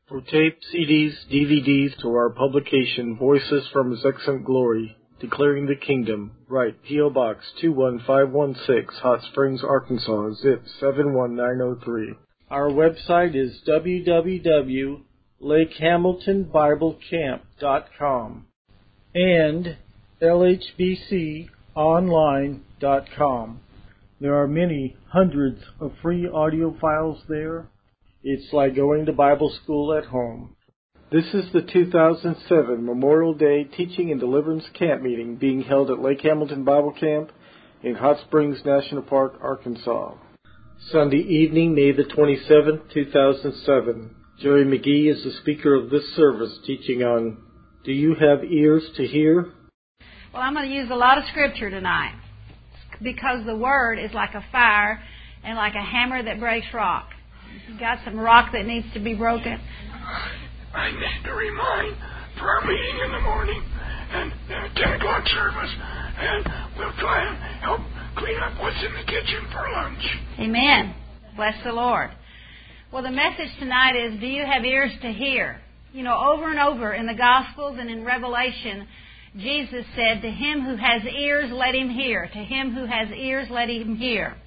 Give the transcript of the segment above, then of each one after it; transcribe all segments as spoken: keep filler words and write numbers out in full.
For tape, C Ds, D V Ds, to our publication, Voices from His Excellent Glory, Declaring the Kingdom, write P O. Box two one five one six, Hot Springs, Arkansas, zip seven one nine zero three. Our website is w w w dot lake hamilton bible camp dot com and l h b c online dot com. There are many hundreds of free audio files there. It's like going to Bible school at home. This is the two thousand seven Memorial Day Teaching and Deliverance Camp Meeting being held at Lake Hamilton Bible Camp in Hot Springs National Park, Arkansas. Sunday evening, May the twenty-seventh, two thousand seven. Jerry McGee is the speaker of this service, teaching on, Do You Have Ears to Hear? Well, I'm going to use a lot of scripture tonight because the Word is like a fire and like a hammer that breaks rock. You got some rock that needs to be broken? I need to remind for our meeting in the morning and uh, ten o'clock service, and we'll try and help clean up what's in the kitchen for lunch. Amen. Bless the Lord. Well, the message tonight is, do you have ears to hear? You know, over and over in the Gospels and in Revelation, Jesus said, to him who has ears, let him hear. To him who has ears, let him hear.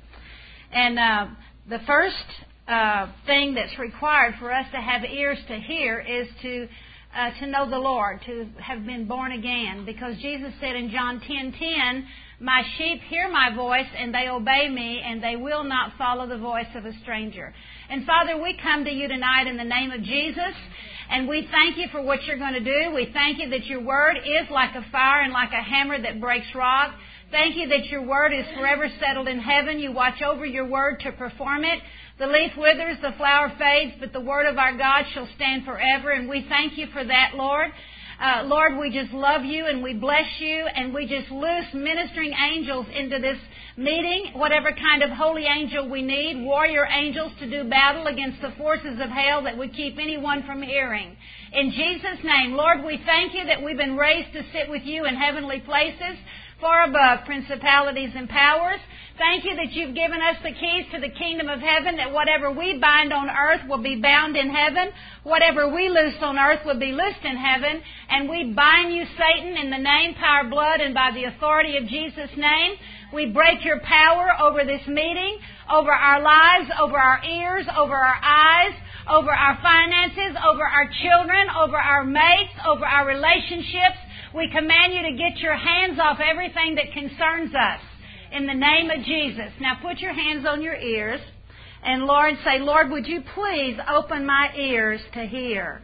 And uh, the first uh, thing that's required for us to have ears to hear is to uh, to know the Lord, to have been born again. Because Jesus said in John ten ten, my sheep hear my voice, and they obey me, and they will not follow the voice of a stranger. And Father, we come to you tonight in the name of Jesus, and we thank you for what you're going to do. We thank you that your word is like a fire and like a hammer that breaks rock. Thank you that your word is forever settled in heaven. You watch over your word to perform it. The leaf withers, the flower fades, but the word of our God shall stand forever, and we thank you for that, Lord. Uh, Lord, we just love you and we bless you, and we just loose ministering angels into this meeting, whatever kind of holy angel we need, warrior angels to do battle against the forces of hell that would keep anyone from hearing. In Jesus' name, Lord, we thank you that we've been raised to sit with you in heavenly places, far above principalities and powers. Thank you that you've given us the keys to the kingdom of heaven, that whatever we bind on earth will be bound in heaven. Whatever we loose on earth will be loosed in heaven. And we bind you, Satan, in the name, power, blood, and by the authority of Jesus' name. We break your power over this meeting, over our lives, over our ears, over our eyes, over our finances, over our children, over our mates, over our relationships. We command you to get your hands off everything that concerns us in the name of Jesus. Now put your hands on your ears and, Lord, say, Lord, would you please open my ears to hear?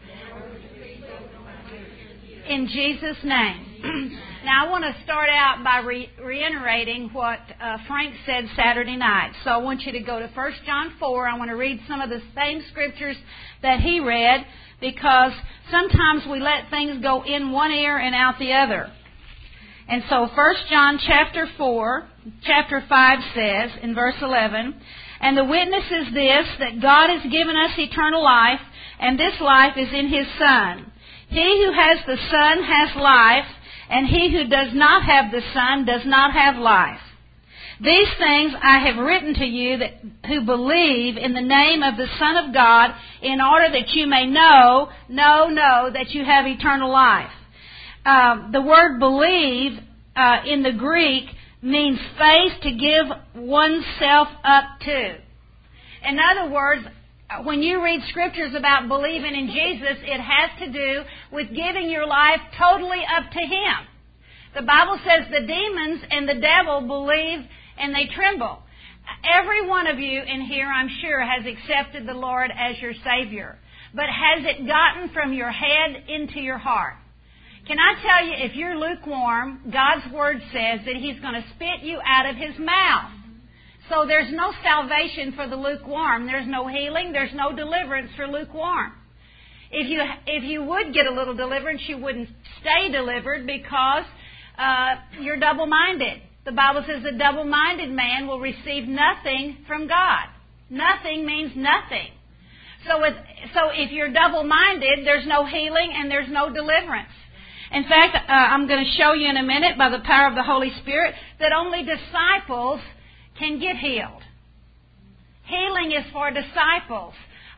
In Jesus' name. Now I want to start out by re- reiterating what uh, Frank said Saturday night. So I want you to go to First John four. I want to read some of the same scriptures that he read, because sometimes we let things go in one ear and out the other. And so First John chapter four, chapter five says in verse eleven, and the witness is this, that God has given us eternal life, and this life is in His Son. He who has the Son has life, and he who does not have the Son does not have life. These things I have written to you that who believe in the name of the Son of God, in order that you may know, know, know that you have eternal life. Uh, the word believe uh, in the Greek means faith, to give oneself up to. In other words, when you read scriptures about believing in Jesus, it has to do with giving your life totally up to Him. The Bible says the demons and the devil believe and they tremble. Every one of you in here, I'm sure, has accepted the Lord as your Savior. But has it gotten from your head into your heart? Can I tell you, if you're lukewarm, God's Word says that He's going to spit you out of His mouth. So there's no salvation for the lukewarm. There's no healing. There's no deliverance for lukewarm. If you if you would get a little deliverance, you wouldn't stay delivered, because uh, you're double-minded. The Bible says a double-minded man will receive nothing from God. Nothing means nothing. So if, so if you're double-minded, there's no healing and there's no deliverance. In fact, uh, I'm going to show you in a minute by the power of the Holy Spirit that only disciples can get healed. Healing is for disciples.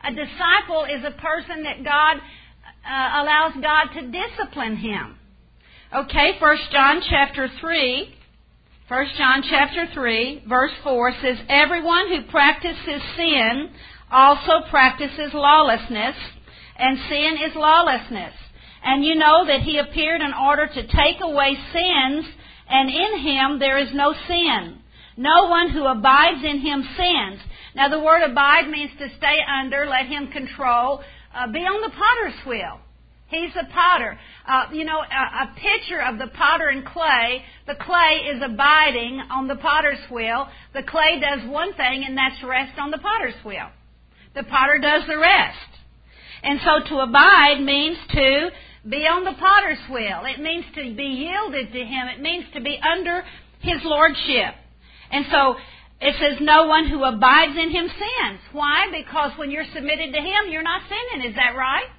A disciple is a person that God uh, allows God to discipline him. Okay, First John chapter three. First John chapter three, verse four says, "Everyone who practices sin also practices lawlessness, and sin is lawlessness. And you know that he appeared in order to take away sins, and in him there is no sin. No one who abides in him sins." Now the word abide means to stay under, let him control, uh, be on the potter's wheel. He's the potter. Uh, you know, a, a picture of the potter and clay. The clay is abiding on the potter's wheel. The clay does one thing, and that's rest on the potter's wheel. The potter does the rest. And so to abide means to be on the potter's wheel. It means to be yielded to him. It means to be under his lordship. And so it says no one who abides in him sins. Why? Because when you're submitted to him, you're not sinning. Is that right?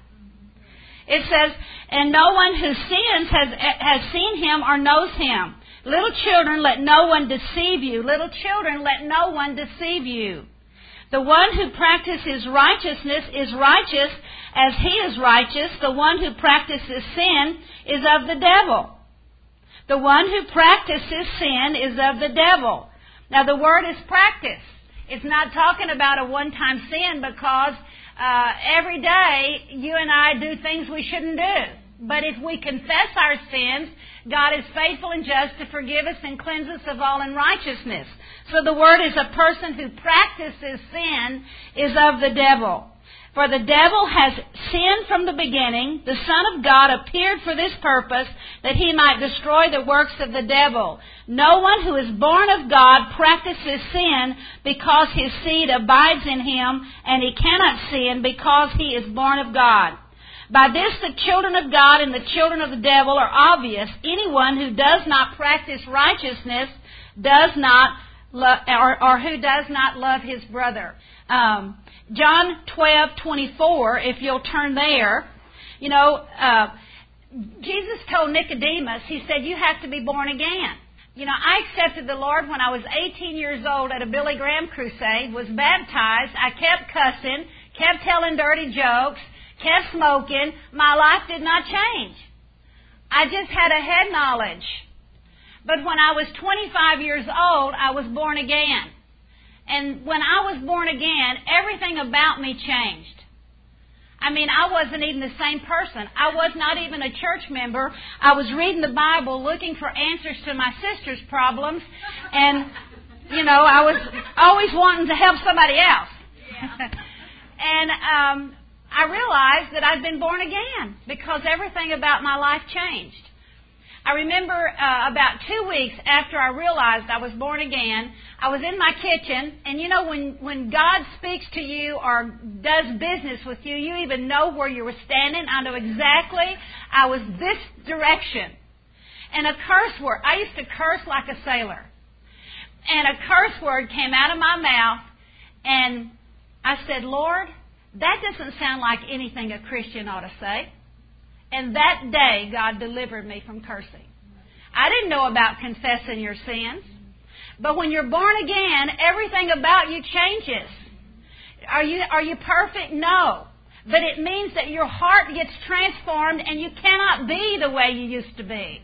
It says, and no one who sins has, has seen him or knows him. Little children, let no one deceive you. Little children, let no one deceive you. The one who practices righteousness is righteous as he is righteous. The one who practices sin is of the devil. The one who practices sin is of the devil. Now the word is practice. It's not talking about a one-time sin because uh, every day you and I do things we shouldn't do. But if we confess our sins, God is faithful and just to forgive us and cleanse us of all unrighteousness. So the word is a person who practices sin is of the devil. For the devil has sinned from the beginning. The Son of God appeared for this purpose, that he might destroy the works of the devil. No one who is born of God practices sin, because his seed abides in him, and he cannot sin because he is born of God. By this the children of God and the children of the devil are obvious. Anyone who does not practice righteousness does not love, or, or who does not love his brother. Um, John twelve twenty-four, if you'll turn there, you know, uh, Jesus told Nicodemus, he said, you have to be born again. You know, I accepted the Lord when I was eighteen years old at a Billy Graham crusade, was baptized, I kept cussing, kept telling dirty jokes, kept smoking. My life did not change. I just had a head knowledge. But when I was twenty-five years old, I was born again. And when I was born again, everything about me changed. I mean, I wasn't even the same person. I was not even a church member. I was reading the Bible, looking for answers to my sister's problems. And, you know, I was always wanting to help somebody else. Yeah. and um, I realized that I'd been born again because everything about my life changed. I remember uh, about two weeks after I realized I was born again, I was in my kitchen, and you know when, when God speaks to you or does business with you, you even know where you were standing. I know exactly. I was this direction. And a curse word, I used to curse like a sailor. And a curse word came out of my mouth, and I said, Lord, that doesn't sound like anything a Christian ought to say. And that day, God delivered me from cursing. I didn't know about confessing your sins. But when you're born again, everything about you changes. Are you, are you perfect? No. But it means that your heart gets transformed and you cannot be the way you used to be.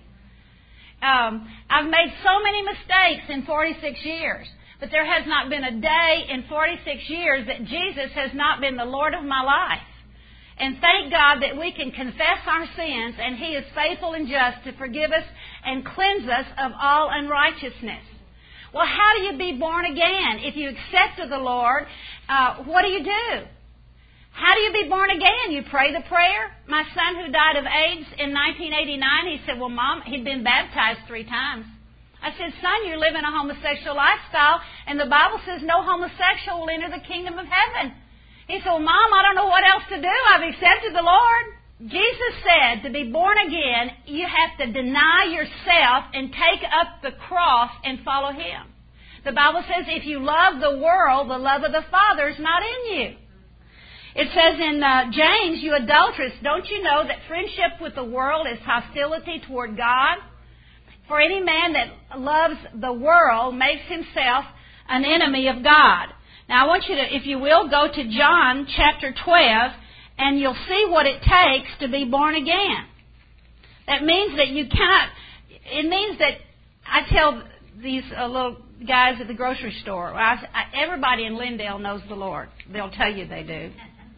Um, I've made so many mistakes in forty-six years. But there has not been a day in forty-six years that Jesus has not been the Lord of my life. And thank God that we can confess our sins, and He is faithful and just to forgive us and cleanse us of all unrighteousness. Well, how do you be born again? If you accepted the Lord, uh, what do you do? How do you be born again? You pray the prayer. My son who died of AIDS in nineteen eighty-nine, he said, well, Mom, he'd been baptized three times. I said, son, you're living a homosexual lifestyle, and the Bible says no homosexual will enter the kingdom of heaven. He said, well, Mom, I don't know what else to do. I've accepted the Lord. Jesus said to be born again, you have to deny yourself and take up the cross and follow Him. The Bible says if you love the world, the love of the Father is not in you. It says in uh, James, you adulteress, don't you know that friendship with the world is hostility toward God? For any man that loves the world makes himself an enemy of God. Now I want you to, if you will, go to John chapter twelve, and you'll see what it takes to be born again. That means that you cannot, it means that I tell these uh, little guys at the grocery store, I, I, everybody in Lindale knows the Lord. They'll tell you they do.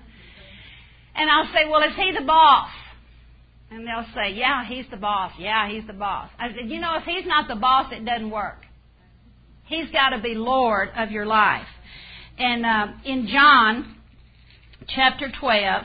And I'll say, well, is He the boss? And they'll say, yeah, He's the boss. Yeah, He's the boss. I said, you know, if He's not the boss, it doesn't work. He's got to be Lord of your life. And uh, in John chapter twelve,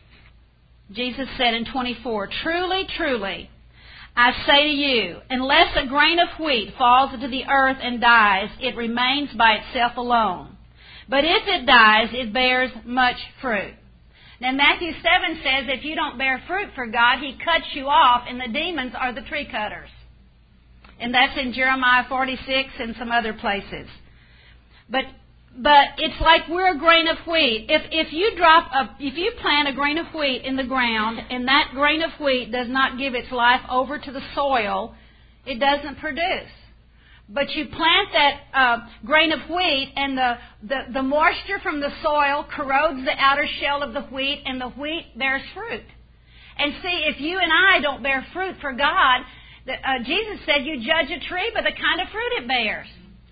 Jesus said in twenty-four, truly, truly, I say to you, unless a grain of wheat falls into the earth and dies, it remains by itself alone. But if it dies, it bears much fruit. Now Matthew seven says if you don't bear fruit for God, He cuts you off, and the demons are the tree cutters. And that's in Jeremiah forty-six and some other places. But but it's like we're a grain of wheat. If if you drop a if you plant a grain of wheat in the ground and that grain of wheat does not give its life over to the soil, it doesn't produce. But you plant that uh, grain of wheat, and the, the, the moisture from the soil corrodes the outer shell of the wheat, and the wheat bears fruit. And see, if you and I don't bear fruit for God, the, uh, Jesus said you judge a tree by the kind of fruit it bears.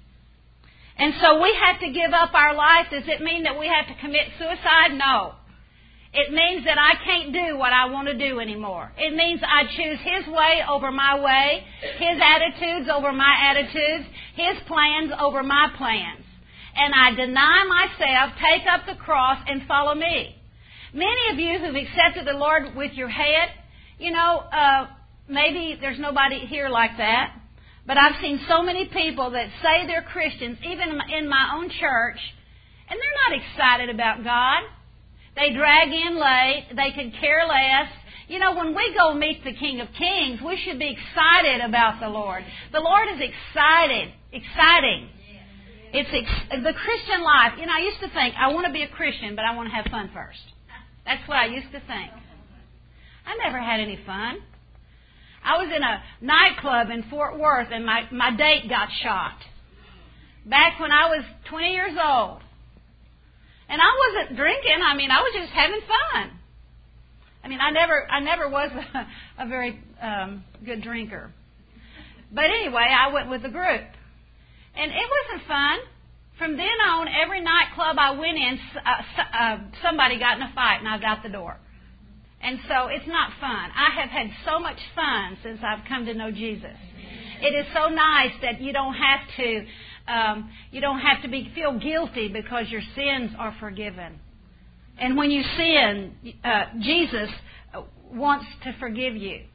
And so we have to give up our life. Does it mean that we have to commit suicide? No. It means that I can't do what I want to do anymore. It means I choose His way over my way, His attitudes over my attitudes, His plans over my plans. And I deny myself, take up the cross, and follow me. Many of you who've accepted the Lord with your head, you know, uh, maybe there's nobody here like that, but I've seen so many people that say they're Christians, even in my own church, and they're not excited about God. They drag in late. They could care less. You know, when we go meet the King of Kings, we should be excited about the Lord. The Lord is excited, exciting. It's ex- the Christian life. You know, I used to think, I want to be a Christian, but I want to have fun first. That's what I used to think. I never had any fun. I was in a nightclub in Fort Worth, and my, my date got shot. Back when I was twenty years old. And I wasn't drinking. I mean, I was just having fun. I mean, I never, I never was a, a very um, good drinker. But anyway, I went with the group, and it wasn't fun. From then on, every nightclub I went in, uh, uh, somebody got in a fight, and I was out the door. And so it's not fun. I have had so much fun since I've come to know Jesus. It is so nice that you don't have to. Um, you don't have to be feel guilty because your sins are forgiven. And when you sin, uh, Jesus wants to forgive you.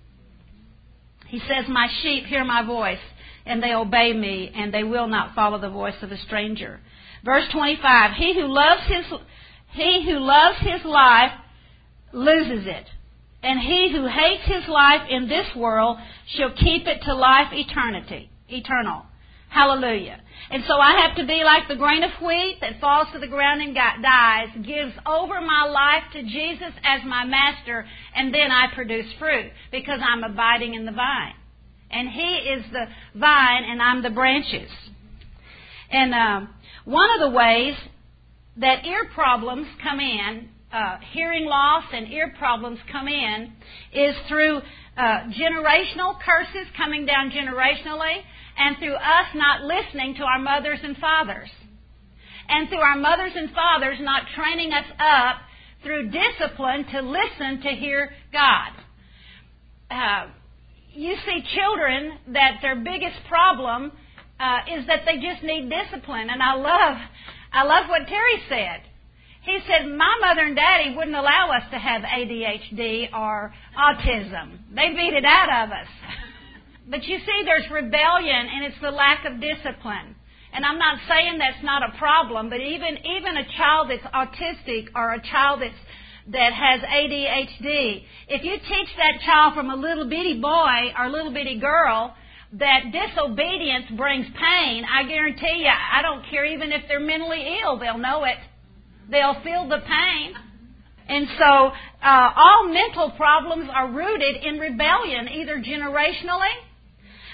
He says, my sheep hear my voice, and they obey me, and they will not follow the voice of a stranger. Verse twenty-five, he who loves his, he who loves his life loses it. And he who hates his life in this world shall keep it to life eternity, eternal. Hallelujah. And so I have to be like the grain of wheat that falls to the ground and dies, gives over my life to Jesus as my master, and then I produce fruit because I'm abiding in the vine. And He is the vine and I'm the branches. And um, one of the ways that ear problems come in, uh, hearing loss and ear problems come in, is through uh, generational curses coming down generationally, and through us not listening to our mothers and fathers. And through our mothers and fathers not training us up through discipline to listen to hear God. Uh, you see children that their biggest problem uh, is that they just need discipline. And I love, I love what Terry said. He said, my mother and daddy wouldn't allow us to have A D H D or autism. They beat it out of us. But you see, there's rebellion, and it's the lack of discipline. And I'm not saying that's not a problem, but even even a child that's autistic or a child that's, that has A D H D, if you teach that child from a little bitty boy or little bitty girl that disobedience brings pain, I guarantee you, I don't care even if they're mentally ill, they'll know it. They'll feel the pain. And so uh, all mental problems are rooted in rebellion, either generationally,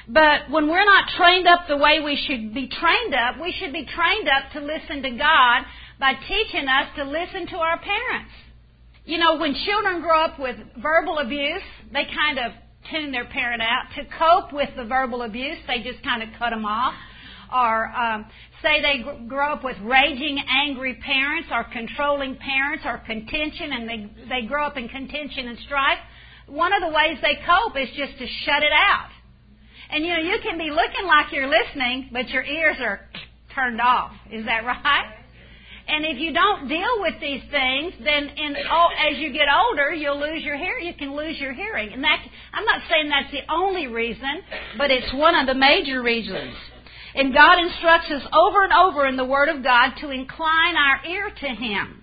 But when we're not trained up the way we should be trained up, we should be trained up to listen to God by teaching us to listen to our parents. You know, when children grow up with verbal abuse, they kind of tune their parent out. To cope with the verbal abuse, they just kind of cut them off. Or um, say they grow up with raging, angry parents or controlling parents or contention, and they, they grow up in contention and strife. One of the ways they cope is just to shut it out. And, you know, you can be looking like you're listening, but your ears are turned off. Is that right? And if you don't deal with these things, then in, oh, as you get older, you'll lose your hearing. You can lose your hearing. And that, I'm not saying that's the only reason, but it's one of the major reasons. And God instructs us over and over in the Word of God to incline our ear to Him.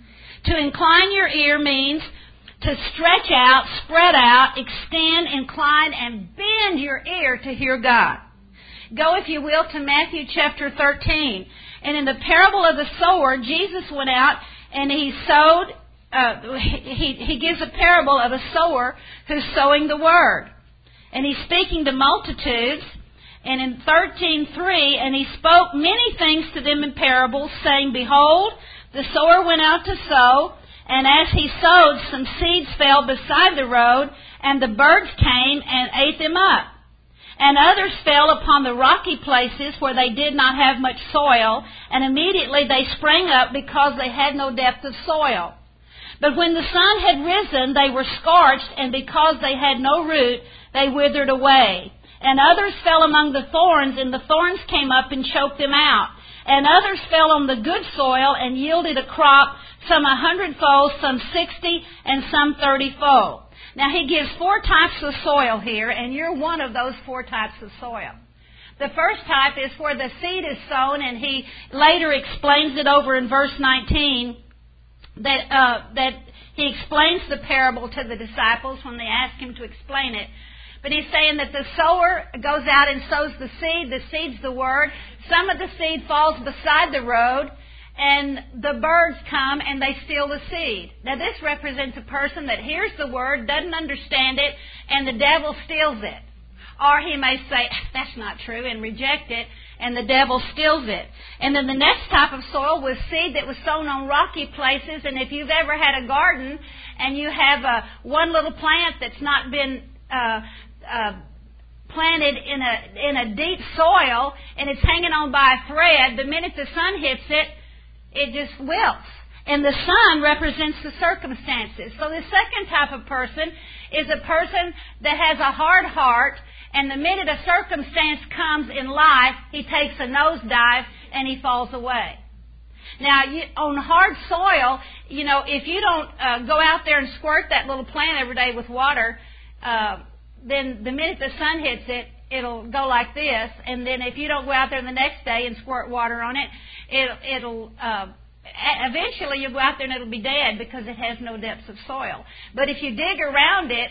To incline your ear means to stretch out, spread out, extend, incline, and bend your ear to hear God. Go, if you will, to Matthew chapter thirteen. And in the parable of the sower, Jesus went out and He sowed, uh, he, he gives a parable of a sower who's sowing the Word. And He's speaking to multitudes. And in thirteen three, and He spoke many things to them in parables, saying, Behold, the sower went out to sow, and as he sowed, some seeds fell beside the road, and the birds came and ate them up. And others fell upon the rocky places where they did not have much soil, and immediately they sprang up because they had no depth of soil. But when the sun had risen, they were scorched, and because they had no root, they withered away. And others fell among the thorns, and the thorns came up and choked them out. And others fell on the good soil and yielded a crop, some a hundredfold, some sixty, and some thirtyfold. Now He gives four types of soil here, and you're one of those four types of soil. The first type is where the seed is sown, and He later explains it over in verse nineteen, that uh, that He explains the parable to the disciples when they ask Him to explain it. But He's saying that the sower goes out and sows the seed. The seed's the Word. Some of the seed falls beside the road, and the birds come and they steal the seed. Now this represents a person that hears the Word, doesn't understand it, and the devil steals it. Or he may say, that's not true, and reject it, and the devil steals it. And then the next type of soil was seed that was sown on rocky places. And if you've ever had a garden and you have a, one little plant that's not been uh, uh, planted in a in a deep soil and it's hanging on by a thread, the minute the sun hits it, it just wilts. And the sun represents the circumstances. So the second type of person is a person that has a hard heart, and the minute a circumstance comes in life, he takes a nosedive and he falls away. Now, you, on hard soil, you know, if you don't uh, go out there and squirt that little plant every day with water, uh, then the minute the sun hits it, it'll go like this. And then if you don't go out there the next day and squirt water on it, it'll, it'll uh, eventually you'll go out there and it'll be dead because it has no depths of soil. But if you dig around it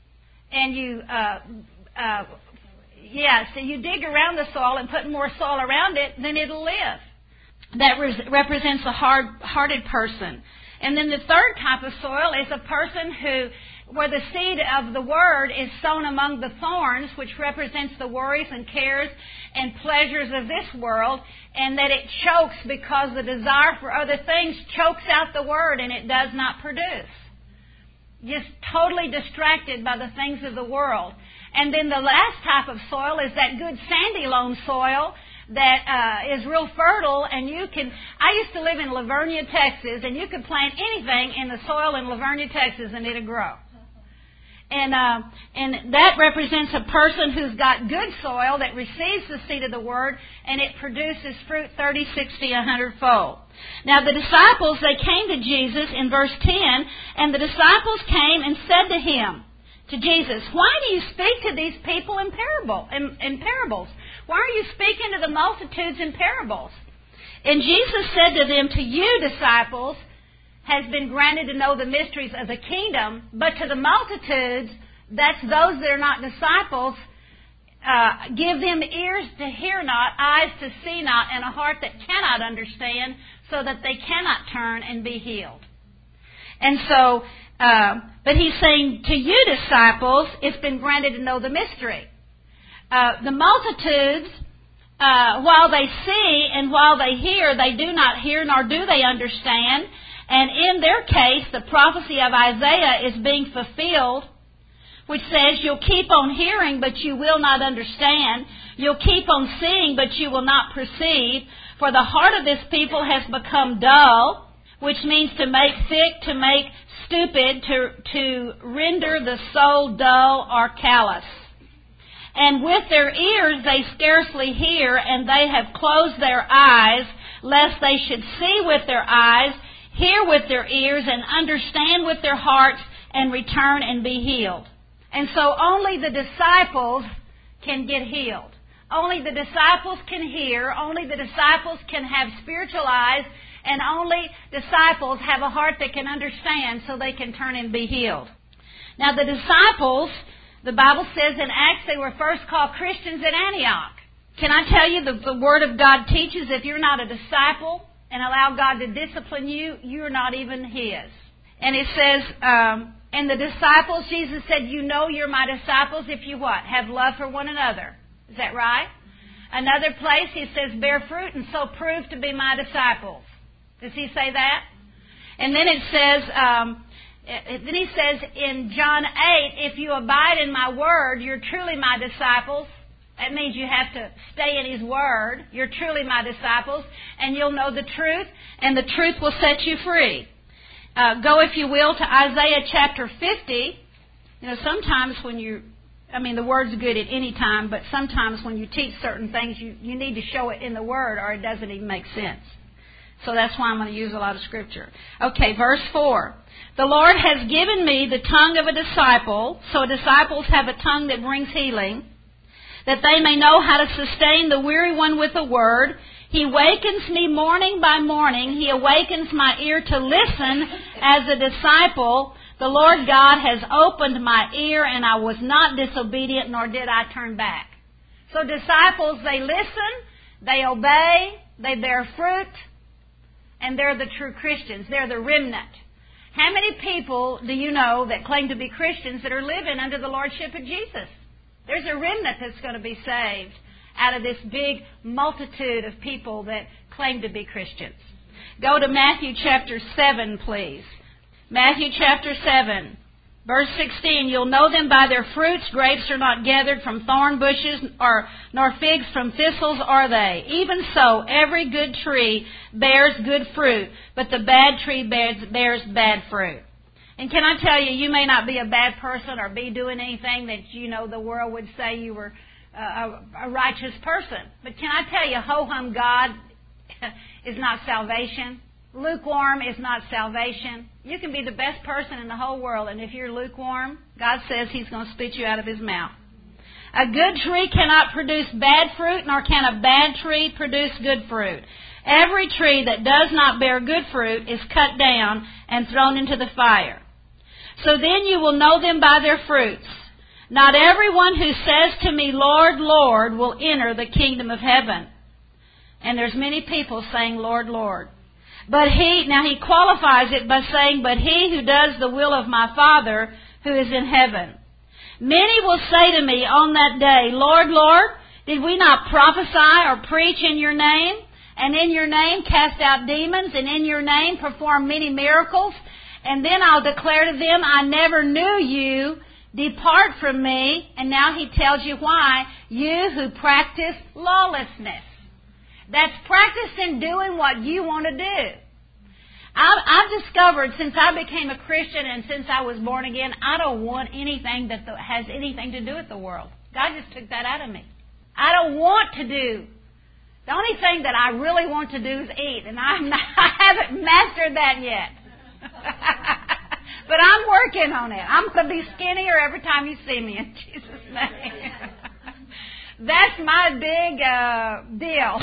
and you, uh, uh, yeah, so you dig around the soil and put more soil around it, then it'll live. That res- represents a hard-hearted person. And then the third type of soil is a person who, where the seed of the Word is sown among the thorns, which represents the worries and cares and pleasures of this world, and that it chokes because the desire for other things chokes out the Word and it does not produce. Just totally distracted by the things of the world. And then the last type of soil is that good sandy loam soil that uh, is real fertile, and you can, I used to live in Lavernia, Texas, and you could plant anything in the soil in Lavernia, Texas, and it'll grow. And uh, and that represents a person who's got good soil that receives the seed of the Word, and it produces fruit thirty, sixty, a hundredfold. Now the disciples, they came to Jesus in verse ten, and the disciples came and said to Him, to Jesus, why do you speak to these people in parable, in, in parables? Why are you speaking to the multitudes in parables? And Jesus said to them, to you, disciples, has been granted to know the mysteries of the kingdom, but to the multitudes, that's those that are not disciples, uh, give them ears to hear not, eyes to see not, and a heart that cannot understand, so that they cannot turn and be healed. And so, uh, but He's saying, to you, disciples, it's been granted to know the mystery. Uh, the multitudes, uh, while they see and while they hear, they do not hear nor do they understand. And in their case, the prophecy of Isaiah is being fulfilled, which says, you'll keep on hearing, but you will not understand. You'll keep on seeing, but you will not perceive. For the heart of this people has become dull, which means to make sick, to make stupid, to, to render the soul dull or callous. And with their ears they scarcely hear, and they have closed their eyes, lest they should see with their eyes, hear with their ears, and understand with their hearts, and return and be healed. And so only the disciples can get healed. Only the disciples can hear. Only the disciples can have spiritual eyes. And only disciples have a heart that can understand so they can turn and be healed. Now the disciples, the Bible says in Acts, they were first called Christians at Antioch. Can I tell you, the, the Word of God teaches if you're not a disciple and allow God to discipline you, you're not even His. And it says, um, and the disciples, Jesus said, you know you're my disciples if you what? Have love for one another. Is that right? Another place He says, bear fruit and so prove to be my disciples. Does He say that? And then it says, um, then He says in John eight, if you abide in my word, you're truly my disciples. That means you have to stay in His word. You're truly my disciples, and you'll know the truth, and the truth will set you free. Uh, go, if you will, to Isaiah chapter fifty. You know, sometimes when you, I mean, the Word's good at any time, but sometimes when you teach certain things, you, you need to show it in the Word, or it doesn't even make sense. So that's why I'm going to use a lot of Scripture. Okay, verse four. The Lord has given me the tongue of a disciple, so disciples have a tongue that brings healing, that they may know how to sustain the weary one with a word. He wakens me morning by morning. He awakens my ear to listen as a disciple. The Lord God has opened my ear, and I was not disobedient, nor did I turn back. So disciples, they listen, they obey, they bear fruit, and they're the true Christians. They're the remnant. How many people do you know that claim to be Christians that are living under the Lordship of Jesus? There's a remnant that's going to be saved out of this big multitude of people that claim to be Christians. Go to Matthew chapter seven, please. Matthew chapter seven, verse sixteen. You'll know them by their fruits. Grapes are not gathered from thorn bushes, or nor figs from thistles are they. Even so, every good tree bears good fruit, but the bad tree bears, bears bad fruit. And can I tell you, you may not be a bad person or be doing anything that, you know, the world would say you were uh, a, a righteous person. But can I tell you, ho-hum God is not salvation. Lukewarm is not salvation. You can be the best person in the whole world, and if you're lukewarm, God says He's going to spit you out of His mouth. A good tree cannot produce bad fruit, nor can a bad tree produce good fruit. Every tree that does not bear good fruit is cut down and thrown into the fire. So then you will know them by their fruits. Not everyone who says to me, Lord, Lord, will enter the kingdom of heaven. And there's many people saying, Lord, Lord. But he, now he qualifies it by saying, but he who does the will of my Father who is in heaven. Many will say to me on that day, Lord, Lord, did we not prophesy or preach in your name? And in your name cast out demons, and in your name perform many miracles? And then I'll declare to them, I never knew you. Depart from me. And now he tells you why. You who practice lawlessness. That's practicing doing what you want to do. I've, I've discovered since I became a Christian and since I was born again, I don't want anything that has anything to do with the world. God just took that out of me. I don't want to do. The only thing that I really want to do is eat, and I'm not, I haven't mastered that yet. But I'm working on it. I'm going to be skinnier every time you see me, in Jesus' name. That's my big uh, deal.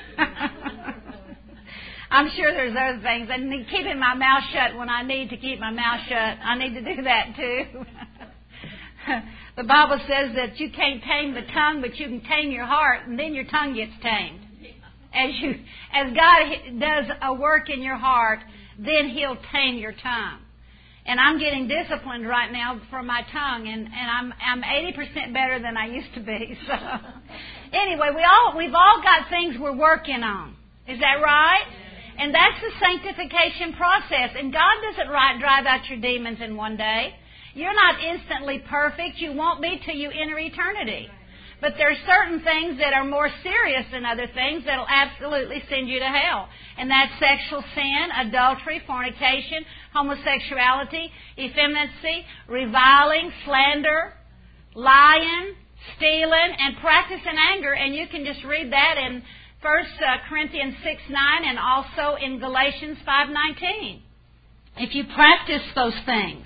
I'm sure there's other things. And keeping my mouth shut when I need to keep my mouth shut. I need to do that too. The Bible says that you can't tame the tongue, but you can tame your heart, and then your tongue gets tamed. As you, as God does a work in your heart, then He'll tame your tongue. And I'm getting disciplined right now for my tongue, and, and I'm I'm eighty percent better than I used to be. So anyway, we all we've all got things we're working on. Is that right? And that's the sanctification process. And God doesn't right, drive out your demons in one day. You're not instantly perfect. You won't be till you enter eternity. But there are certain things that are more serious than other things that will absolutely send you to hell. And that's sexual sin, adultery, fornication, homosexuality, effeminacy, reviling, slander, lying, stealing, and practicing anger. And you can just read that in First Corinthians six nine and also in Galatians five nineteen. If you practice those things.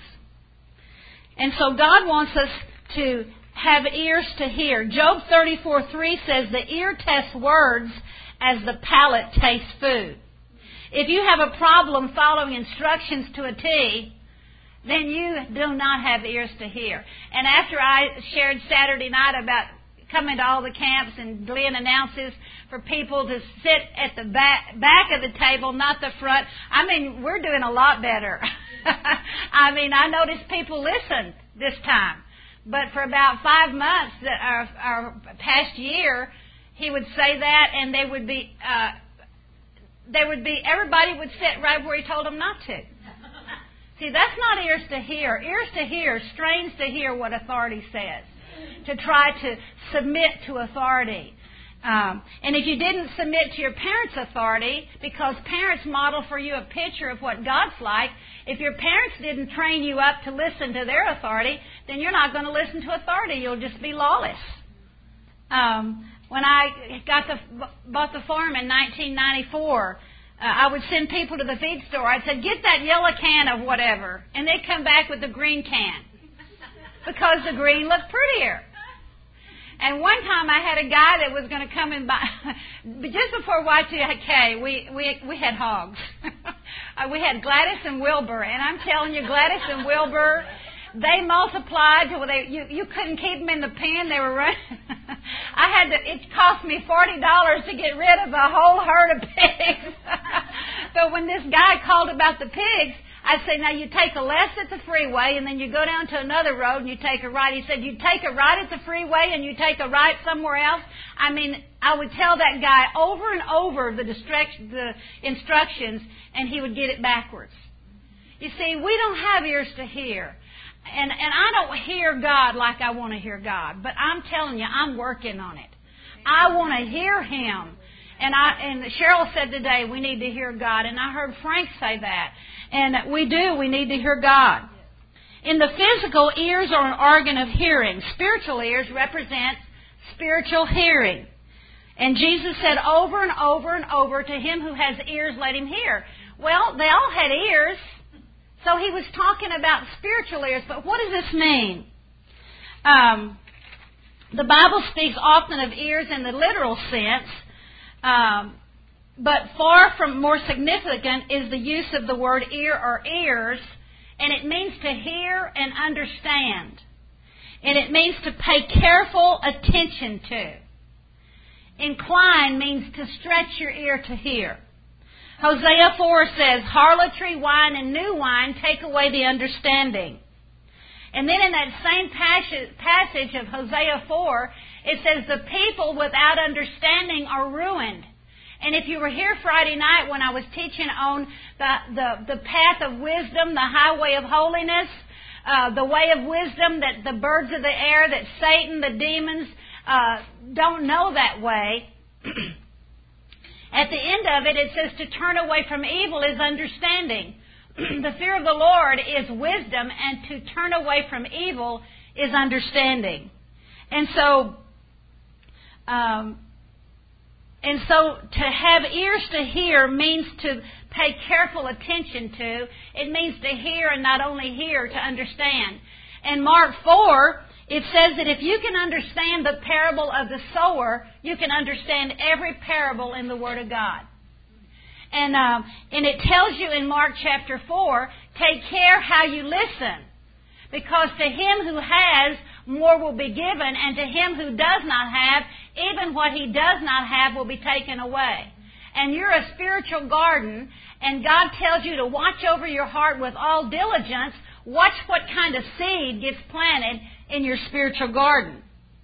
And so God wants us to have ears to hear. Job thirty-four three says the ear tests words as the palate tastes food. If you have a problem following instructions to a T, then you do not have ears to hear. And after I shared Saturday night about coming to all the camps, and Glenn announces for people to sit at the back, back of the table, not the front. I mean, we're doing a lot better. I mean, I noticed people listened this time. But for about five months, that our, our past year, he would say that, and they would be, uh, they would be, everybody would sit right where he told them not to. See, that's not ears to hear. Ears to hear strains to hear what authority says, to try to submit to authority. Um, and if you didn't submit to your parents' authority, because parents model for you a picture of what God's like, if your parents didn't train you up to listen to their authority, then you're not going to listen to authority. You'll just be lawless. Um, when I got the, bought the farm in nineteen ninety-four, uh, I would send people to the feed store. I'd say, get that yellow can of whatever. And they'd come back with the green can, because the green looked prettier. And one time I had a guy that was going to come and buy, just before Y two K, we, we, we had hogs. We had Gladys and Wilbur. And I'm telling you, Gladys and Wilbur, they multiplied till they, you, you couldn't keep them in the pen. They were running. I had to, it cost me forty dollars to get rid of a whole herd of pigs. So when this guy called about the pigs, I said, now you take a left at the freeway and then you go down to another road and you take a right. He said, you take a right at the freeway and you take a right somewhere else. I mean, I would tell that guy over and over the, distract- the instructions, and he would get it backwards. You see, we don't have ears to hear. And, and I don't hear God like I want to hear God. But I'm telling you, I'm working on it. I want to hear Him. And I and Cheryl said today, we need to hear God. And I heard Frank say that. And we do. We need to hear God. In the physical, ears are an organ of hearing. Spiritual ears represent spiritual hearing. And Jesus said over and over and over, to him who has ears, let him hear. Well, they all had ears. So he was talking about spiritual ears. But what does this mean? Um, the Bible speaks often of ears in the literal sense. Um, but far from more significant is the use of the word ear or ears, and it means to hear and understand. And it means to pay careful attention to. Incline means to stretch your ear to hear. Hosea four says, harlotry, wine, and new wine take away the understanding. And then in that same passage of Hosea four, it says, the people without understanding are ruined. And if you were here Friday night when I was teaching on the, the, the path of wisdom, the highway of holiness, uh, the way of wisdom, that the birds of the air, that Satan, the demons, uh, don't know that way. At the end of it, it says to turn away from evil is understanding. The fear of the Lord is wisdom, and to turn away from evil is understanding. And so, um, and so to have ears to hear means to pay careful attention to. It means to hear, and not only hear, to understand. In Mark four, it says that if you can understand the parable of the sower, you can understand every parable in the Word of God. And um, and it tells you in Mark chapter four, take care how you listen. Because to him who has, more will be given, and to him who does not have, even what he does not have will be taken away. And you're a spiritual garden, and God tells you to watch over your heart with all diligence. Watch what kind of seed gets planted in your spiritual garden.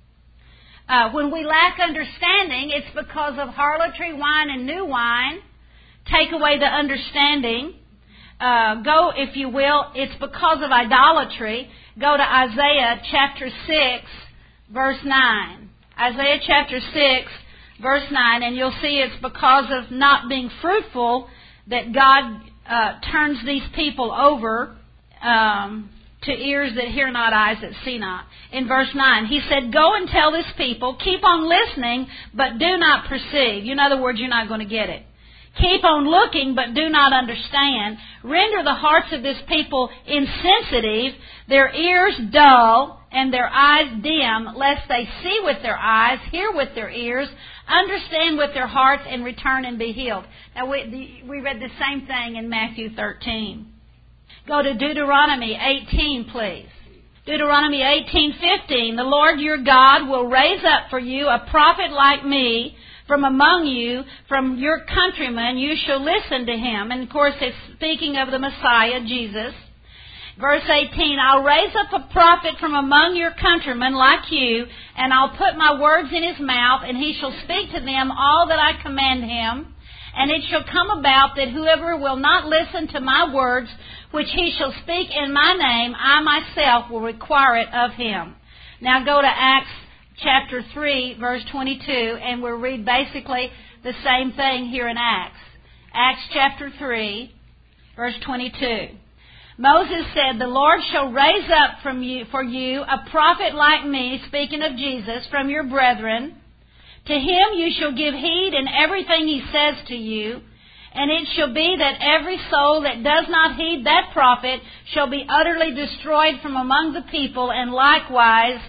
Uh, when we lack understanding, it's because of harlotry, wine, and new wine. Take away the understanding. Uh, go, if you will, it's because of idolatry. Go to Isaiah chapter six, verse nine. Isaiah chapter six, verse nine, and you'll see it's because of not being fruitful that God uh, turns these people over um, to ears that hear not, eyes that see not. In verse nine, He said, "Go and tell this people, keep on listening, but do not perceive." In other words, you're not going to get it. "Keep on looking, but do not understand. Render the hearts of this people insensitive, their ears dull, and their eyes dim, lest they see with their eyes, hear with their ears, understand with their hearts, and return and be healed." Now, we, we read the same thing in Matthew thirteen. Go to Deuteronomy eighteen, please. Deuteronomy eighteen fifteen. "The Lord your God will raise up for you a prophet like me, from among you, from your countrymen, you shall listen to him." And of course, it's speaking of the Messiah, Jesus. Verse eighteen, "I'll raise up a prophet from among your countrymen like you, and I'll put my words in his mouth, and he shall speak to them all that I command him. And it shall come about that whoever will not listen to my words, which he shall speak in my name, I myself will require it of him." Now go to Acts chapter three, verse twenty-two, and we'll read basically the same thing here in Acts. Acts chapter three, verse twenty-two. "Moses said, 'The Lord shall raise up from you for you a prophet like me,'" speaking of Jesus, "'from your brethren. To him you shall give heed in everything he says to you. And it shall be that every soul that does not heed that prophet shall be utterly destroyed from among the people, and likewise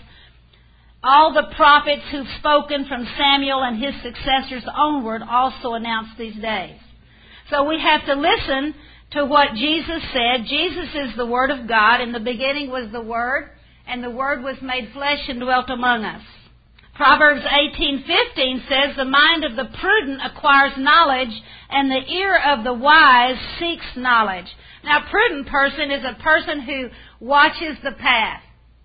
all the prophets who've spoken from Samuel and his successors onward also announce these days." So we have to listen to what Jesus said. Jesus is the Word of God. In the beginning was the Word, and the Word was made flesh and dwelt among us. Proverbs eighteen fifteen says, "The mind of the prudent acquires knowledge, and the ear of the wise seeks knowledge." Now, a prudent person is a person who watches the path.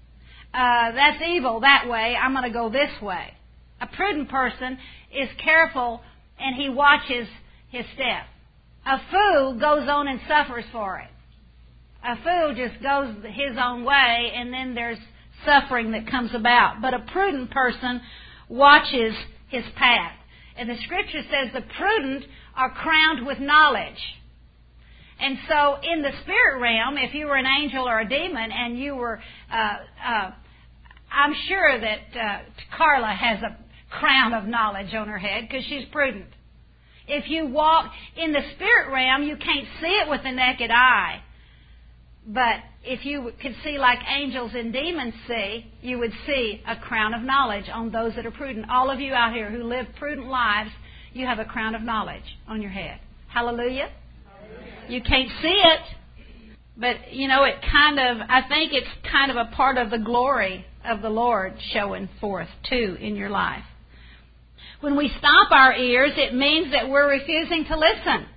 Uh, that's evil that way, I'm going to go this way. A prudent person is careful and he watches his step. A fool goes on and suffers for it. A fool just goes his own way, and then there's suffering that comes about. But a prudent person watches his path. And the Scripture says the prudent are crowned with knowledge. And so in the spirit realm, if you were an angel or a demon and you were... Uh, uh, I'm sure that uh, Carla has a crown of knowledge on her head because she's prudent. If you walk in the spirit realm, you can't see it with the naked eye. But if you could see like angels and demons see, you would see a crown of knowledge on those that are prudent. All of you out here who live prudent lives, you have a crown of knowledge on your head. Hallelujah. Hallelujah. You can't see it, but, you know, it kind of, I think it's kind of a part of the glory of the Lord showing forth, too, in your life. When we stop our ears, it means that we're refusing to listen.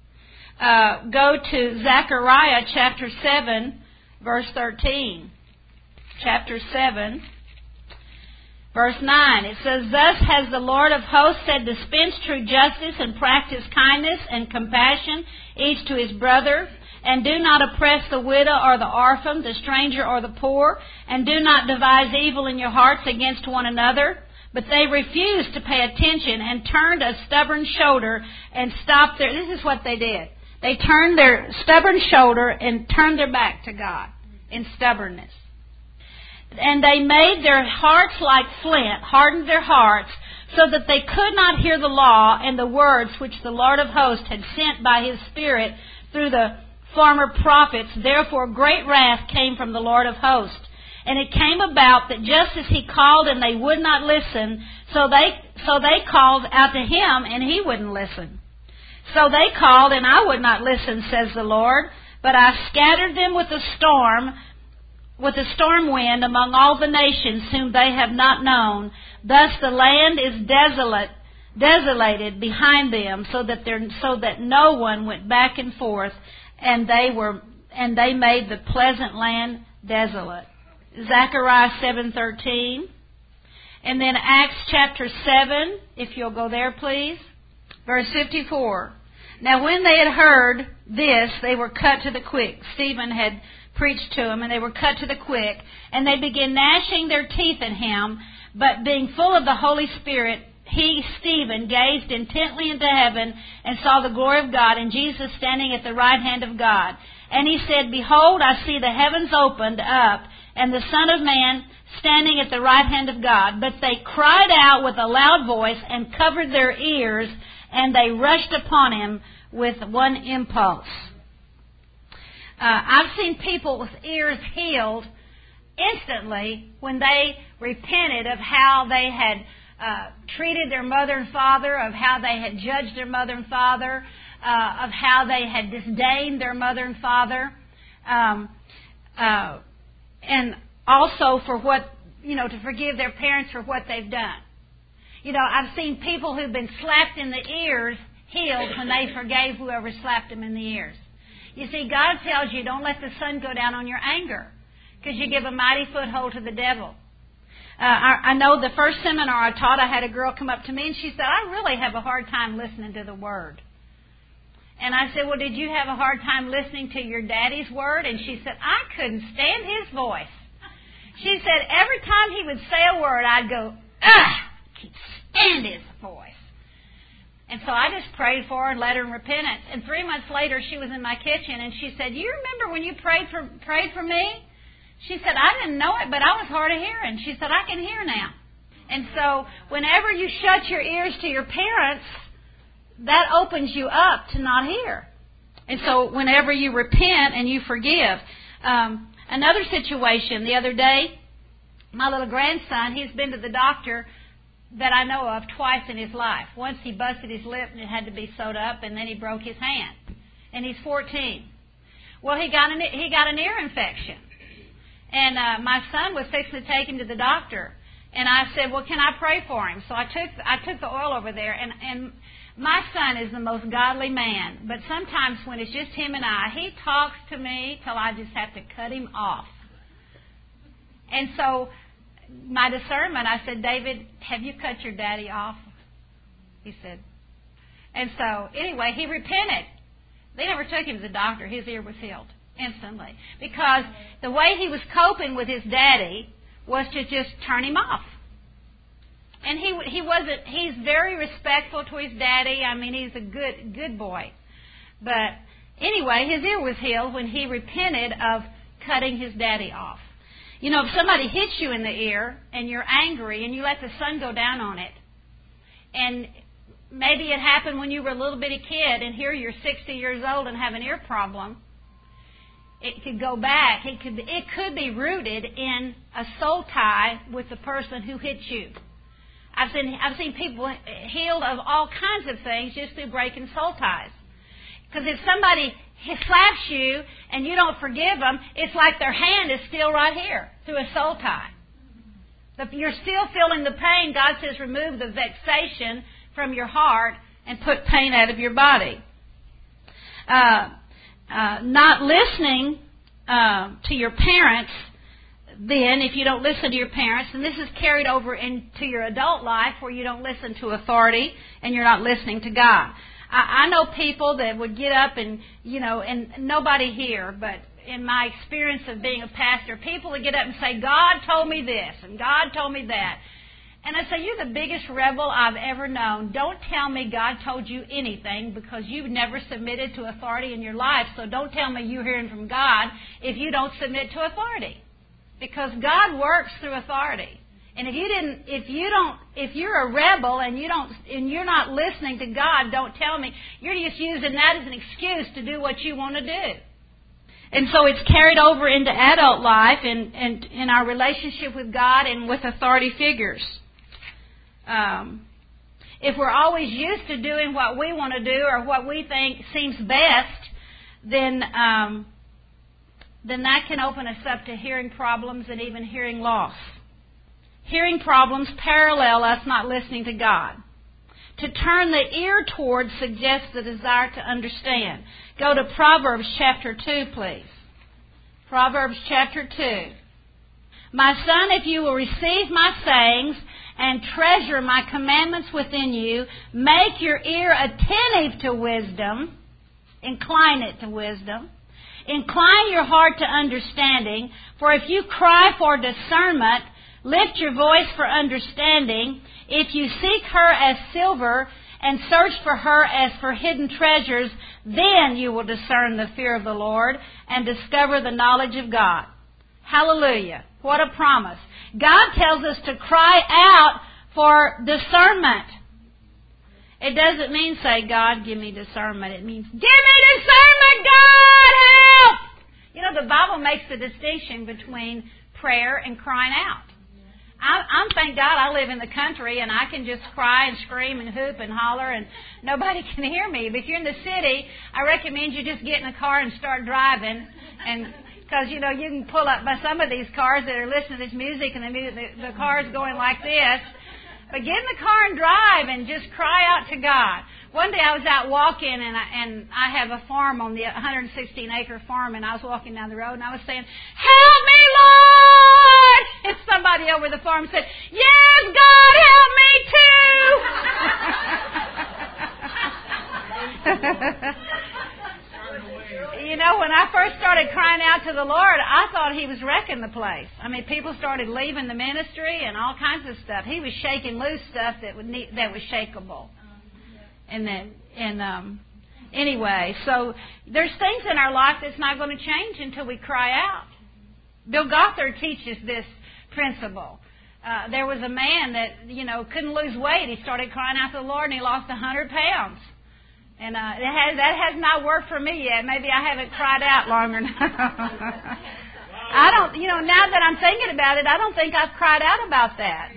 Uh, go to Zechariah chapter seven, verse thirteen. Chapter seven, verse nine. It says, "Thus has the Lord of hosts said, dispense true justice and practice kindness and compassion, each to his brother. And do not oppress the widow or the orphan, the stranger or the poor. And do not devise evil in your hearts against one another." But they refused to pay attention and turned a stubborn shoulder and stopped their... This is what they did. They turned their stubborn shoulder and turned their back to God in stubbornness. "And they made their hearts like flint, hardened their hearts, so that they could not hear the law and the words which the Lord of hosts had sent by his Spirit through the former prophets. Therefore great wrath came from the Lord of hosts. And it came about that just as he called and they would not listen, so they so they called out to him and he wouldn't listen. So they called and I would not listen, says the Lord. But I scattered them with a storm, with a storm wind among all the nations whom they have not known. Thus the land is desolate, desolated behind them, so that there, so that no one went back and forth, and they were and they made the pleasant land desolate. Zechariah seven thirteen. And then Acts chapter seven, if you'll go there, please. Verse fifty-four. Now when they had heard this, they were cut to the quick. Stephen had preached to them, and they were cut to the quick. And they began gnashing their teeth at him. But being full of the Holy Spirit, he, Stephen, gazed intently into heaven and saw the glory of God and Jesus standing at the right hand of God. And he said, Behold, I see the heavens opened up, and the Son of Man standing at the right hand of God. But they cried out with a loud voice and covered their ears, and they rushed upon him with one impulse. Uh, I've seen people with ears healed instantly when they repented of how they had uh, treated their mother and father, of how they had judged their mother and father, uh, of how they had disdained their mother and father, um, uh, and also for what, you know, to forgive their parents for what they've done. You know, I've seen people who've been slapped in the ears healed when they forgave whoever slapped them in the ears. You see, God tells you, don't let the sun go down on your anger, because you give a mighty foothold to the devil. Uh, I, I know the first seminar I taught, I had a girl come up to me and she said, I really have a hard time listening to the Word. And I said, well, did you have a hard time listening to your daddy's Word? And she said, I couldn't stand his voice. She said, every time he would say a word, I'd go, ugh, I can't stand his voice. And so I just prayed for her and led her in repentance. And three months later, she was in my kitchen and she said, you remember when you prayed for prayed for me? She said, I didn't know it, but I was hard of hearing. She said, I can hear now. And so whenever you shut your ears to your parents, that opens you up to not hear. And so whenever you repent and you forgive. Um, another situation, the other day, my little grandson, he's been to the doctor that I know of twice in his life. Once he busted his lip and it had to be sewed up, and then he broke his hand. And he's fourteen. Well, he got an, he got an ear infection. And uh, my son was fixing to take him to the doctor. And I said, well, can I pray for him? So I took I took the oil over there. And, and my son is the most godly man. But sometimes when it's just him and I, he talks to me till I just have to cut him off. And so my discernment, I said, David, have you cut your daddy off? He said. And so anyway, he repented. They never took him to the doctor. His ear was healed instantly. Because the way he was coping with his daddy was to just turn him off. And he he wasn't, he's very respectful to his daddy. I mean, he's a good good boy. But anyway, his ear was healed when he repented of cutting his daddy off. You know, if somebody hits you in the ear and you're angry and you let the sun go down on it, and maybe it happened when you were a little bitty kid and here you're sixty years old and have an ear problem, it could go back. It could, it could be rooted in a soul tie with the person who hit you. I've seen, I've seen people healed of all kinds of things just through breaking soul ties. Because if somebody slaps you and you don't forgive them, it's like their hand is still right here through a soul tie. But you're still feeling the pain. God says remove the vexation from your heart and put pain out of your body. Uh, uh, not listening uh, to your parents, then, if you don't listen to your parents, and this is carried over into your adult life where you don't listen to authority and you're not listening to God. I, I know people that would get up and, you know, and nobody here, but in my experience of being a pastor, people would get up and say, God told me this and God told me that. And I say, you're the biggest rebel I've ever known. Don't tell me God told you anything because you've never submitted to authority in your life. So don't tell me you're hearing from God if you don't submit to authority. Because God works through authority. And if you didn't, if you don't, if you're a rebel and you don't, and you're not listening to God, don't tell me. You're just using that as an excuse to do what you want to do. And so it's carried over into adult life and, and in our relationship with God and with authority figures. Um, if we're always used to doing what we want to do or what we think seems best, then um, then that can open us up to hearing problems and even hearing loss. Hearing problems parallel us not listening to God. To turn the ear toward suggests the desire to understand. Go to Proverbs chapter two, please. Proverbs chapter two. My son, if you will receive my sayings and treasure my commandments within you, make your ear attentive to wisdom, incline it to wisdom, incline your heart to understanding, for if you cry for discernment, lift your voice for understanding, if you seek her as silver and search for her as for hidden treasures, then you will discern the fear of the Lord and discover the knowledge of God. Hallelujah. What a promise. God tells us to cry out for discernment. It doesn't mean say, God, give me discernment. It means, give me discernment, God, help! You know, the Bible makes the distinction between prayer and crying out. I, I'm, thank God, I live in the country and I can just cry and scream and hoop and holler and nobody can hear me. But if you're in the city, I recommend you just get in a car and start driving, and because, you know, you can pull up by some of these cars that are listening to this music and the, music, the, the car's going like this. But get in the car and drive and just cry out to God. One day I was out walking, and I, and I have a farm on the one hundred sixteen acre farm, and I was walking down the road, and I was saying, help me, Lord! And somebody over the farm said, yes, God, help me too! You know, when I first started crying out to the Lord, I thought He was wrecking the place. I mean, people started leaving the ministry and all kinds of stuff. He was shaking loose stuff that would need, that was shakeable. And then, and um, anyway, so there's things in our life that's not going to change until we cry out. Bill Gothard teaches this principle. Uh, there was a man that, you know, couldn't lose weight. He started crying out to the Lord, and he lost one hundred pounds. And uh, it has, that has not worked for me yet. Maybe I haven't cried out long enough. I don't, you know, now that I'm thinking about it, I don't think I've cried out about that.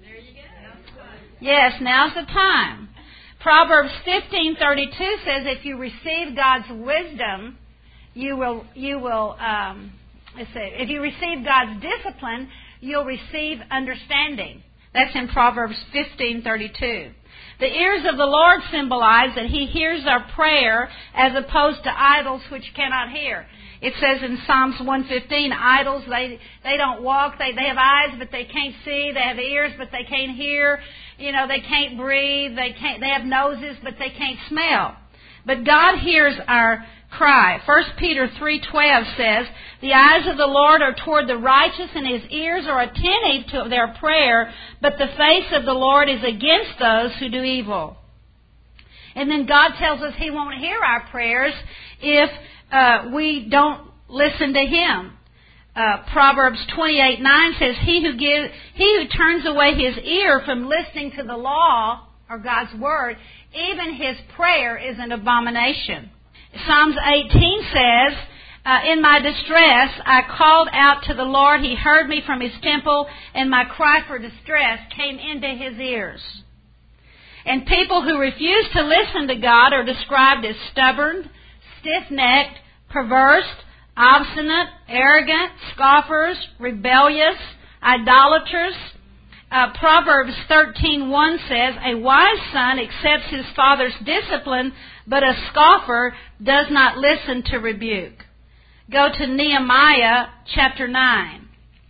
Yes, now's the time. Proverbs fifteen thirty-two says, if you receive God's wisdom, you will, you will, um, let's see, if you receive God's discipline, you'll receive understanding. That's in Proverbs fifteen thirty-two. The ears of the Lord symbolize that He hears our prayer as opposed to idols which cannot hear. It says in Psalms one fifteen, idols, they, they don't walk, they, they have eyes but they can't see, they have ears but they can't hear, you know, they can't breathe, they can't, they have noses but they can't smell. But God hears our cry. First Peter three twelve says, the eyes of the Lord are toward the righteous and His ears are attentive to their prayer, but the face of the Lord is against those who do evil. And then God tells us He won't hear our prayers if uh, we don't listen to Him. Uh, Proverbs twenty-eight nine says, he who gives, he who turns away his ear from listening to the law, or God's word, even his prayer is an abomination. Psalms eighteen says, uh, in my distress I called out to the Lord. He heard me from His temple, and my cry for distress came into His ears. And people who refuse to listen to God are described as stubborn, stiff-necked, perverse, obstinate, arrogant, scoffers, rebellious, idolaters. Uh, Proverbs thirteen one says, a wise son accepts his father's discipline, but a scoffer does not listen to rebuke. Go to Nehemiah chapter nine.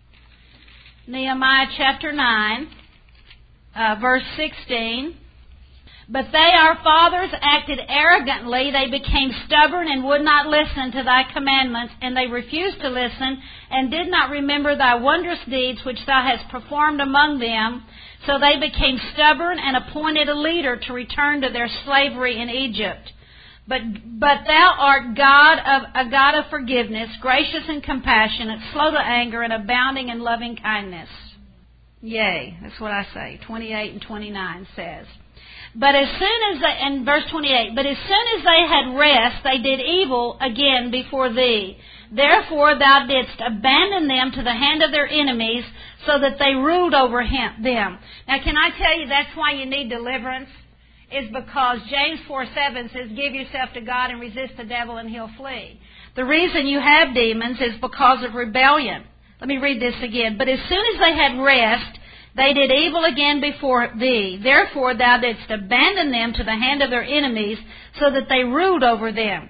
Nehemiah chapter nine, uh, verse sixteen. But they, our fathers, acted arrogantly. They became stubborn and would not listen to thy commandments, and they refused to listen and did not remember thy wondrous deeds which thou hast performed among them. So they became stubborn and appointed a leader to return to their slavery in Egypt. But but thou art God of a God of forgiveness, gracious and compassionate, slow to anger, and abounding in loving kindness. Yea, that's what I say. twenty-eight and twenty-nine says. But as soon as they, in verse twenty-eight, but as soon as they had rest, they did evil again before thee. Therefore thou didst abandon them to the hand of their enemies, so that they ruled over him, them. Now can I tell you that's why you need deliverance? Is because James four seven says, give yourself to God and resist the devil and he'll flee. The reason you have demons is because of rebellion. Let me read this again. But as soon as they had rest, they did evil again before thee. Therefore thou didst abandon them to the hand of their enemies, so that they ruled over them.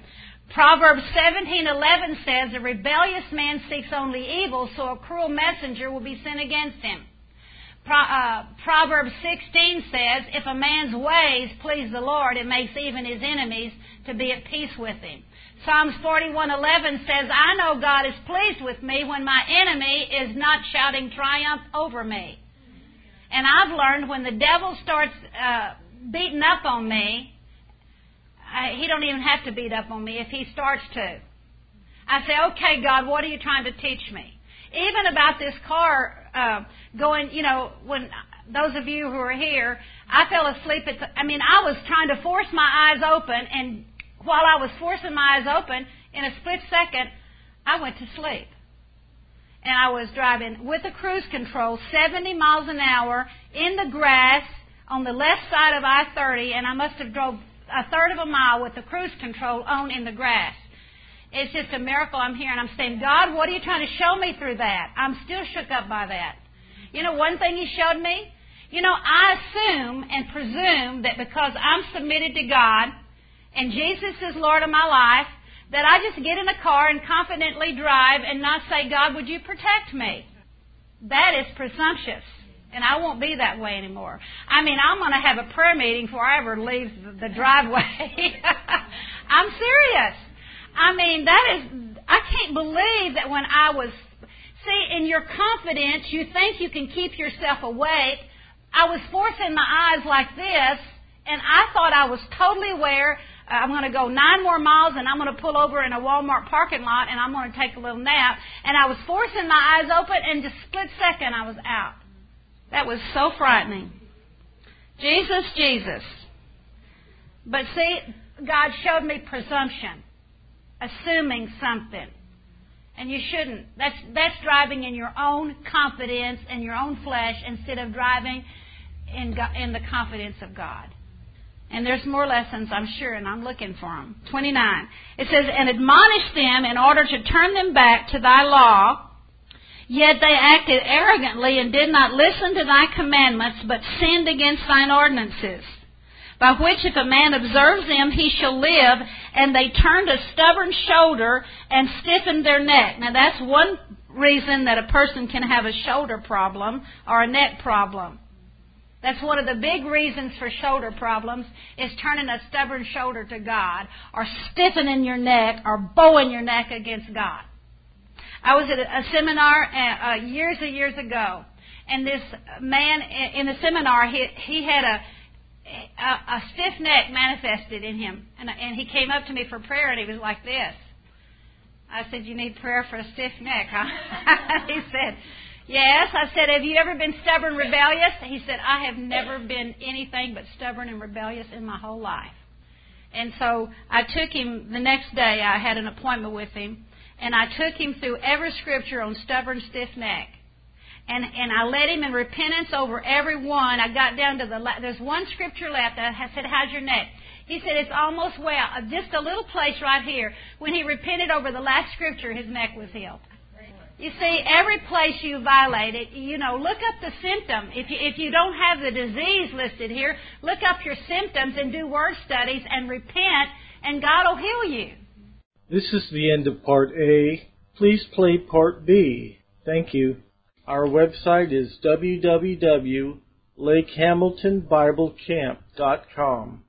Proverbs seventeen eleven says, a rebellious man seeks only evil, so a cruel messenger will be sent against him. Pro, uh, Proverbs sixteen says, if a man's ways please the Lord, it makes even his enemies to be at peace with him. Psalms forty-one eleven says, I know God is pleased with me when my enemy is not shouting triumph over me. And I've learned when the devil starts uh, beating up on me, I, he don't even have to beat up on me if he starts to. I say, okay, God, what are you trying to teach me? Even about this car uh, going, you know, when those of you who are here, I fell asleep at the, I mean, I was trying to force my eyes open, and while I was forcing my eyes open, in a split second, I went to sleep. And I was driving with a cruise control, seventy miles an hour, in the grass, on the left side of I thirty, and I must have drove a third of a mile with the cruise control on in the grass. It's just a miracle I'm here, and I'm saying, God, what are you trying to show me through that? I'm still shook up by that. You know, one thing He showed me? You know, I assume and presume that because I'm submitted to God and Jesus is Lord of my life, that I just get in a car and confidently drive and not say, God, would you protect me? That is presumptuous. And I won't be that way anymore. I mean, I'm going to have a prayer meeting before I ever leave the driveway. I'm serious. I mean, that is, I can't believe that when I was, see, in your confidence, you think you can keep yourself awake. I was forcing my eyes like this, and I thought I was totally aware. Uh, I'm going to go nine more miles, and I'm going to pull over in a Walmart parking lot, and I'm going to take a little nap. And I was forcing my eyes open, and just split second, I was out. That was so frightening. Jesus, Jesus. But see, God showed me presumption, assuming something. And you shouldn't. That's that's driving in your own confidence and your own flesh instead of driving in God, in the confidence of God. And there's more lessons, I'm sure, and I'm looking for them. twenty-nine. It says, and admonish them in order to turn them back to thy law. Yet they acted arrogantly and did not listen to thy commandments, but sinned against thine ordinances. By which if a man observes them, he shall live, and they turned a stubborn shoulder and stiffened their neck. Now that's one reason that a person can have a shoulder problem or a neck problem. That's one of the big reasons for shoulder problems, is turning a stubborn shoulder to God, or stiffening your neck, or bowing your neck against God. I was at a seminar uh, years and years ago, and this man in the seminar, he, he had a, a, a stiff neck manifested in him. And, and he came up to me for prayer, and he was like this. I said, you need prayer for a stiff neck, huh? He said, yes. I said, have you ever been stubborn, rebellious? He said, I have never been anything but stubborn and rebellious in my whole life. And so I took him the next day. I had an appointment with him. And I took him through every scripture on stubborn, stiff neck. And and I led him in repentance over every one. I got down to the, there's one scripture left. I said, how's your neck? He said, it's almost well. Just a little place right here. When he repented over the last scripture, his neck was healed. You see, every place you violated, you know, look up the symptom. If you, if you don't have the disease listed here, look up your symptoms and do word studies and repent, and God will heal you. This is the end of Part A. Please play Part B. Thank you. Our website is w w w dot lake hamilton bible camp dot com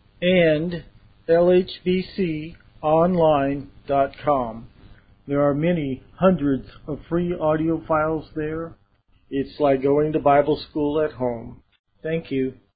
and l h b c online dot com. There are many hundreds of free audio files there. It's like going to Bible school at home. Thank you.